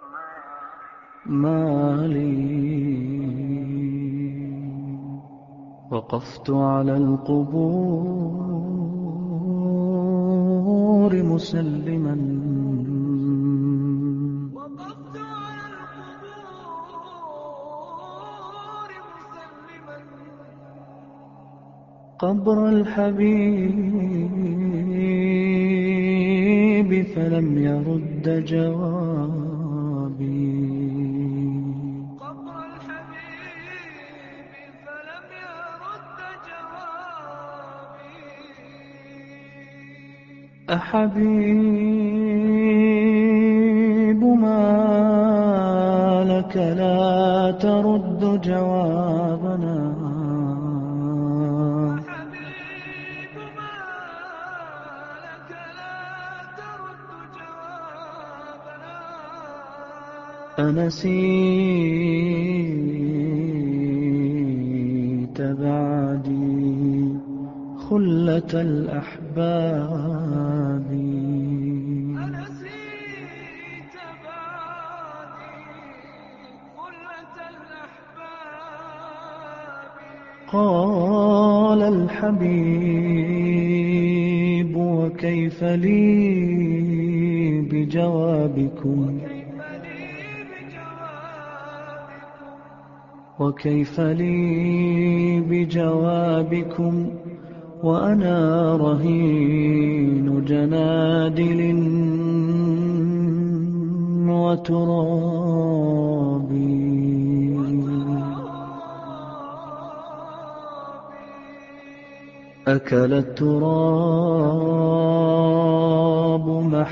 ما لي. وقفت على القبور مسلما قبر الحبيب فلم يرد جوابي. أحبيب ما لك لا ترد جوابنا. أنسيت بعدي خلة الأحباب. قال الحبيب وكيف لي بجوابكم، وكيف لي بجوابكم وأنا رهين جنادل وتراب. أكل التراب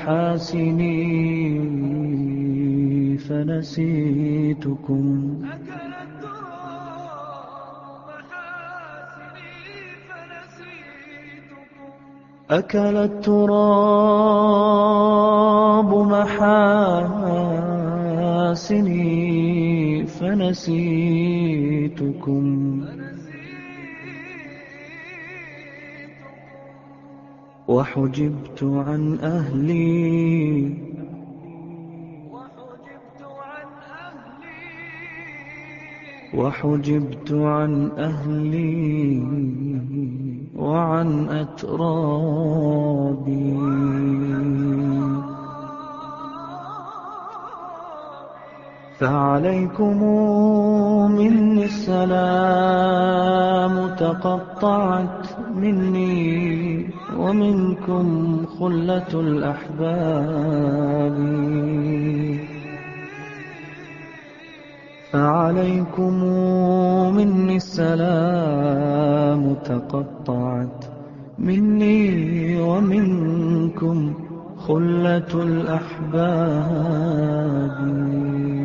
محاسني فنسيتكم. أكل التراب محاسني فنسيتكم. وحجبت عن أهلي وحجبت عن أهلي وعن أترابي. فعليكم مني السلام تقطعت مني ومنكم خلة الأحباب. فعليكم مني السلام تقطعت مني ومنكم خلة الأحباب.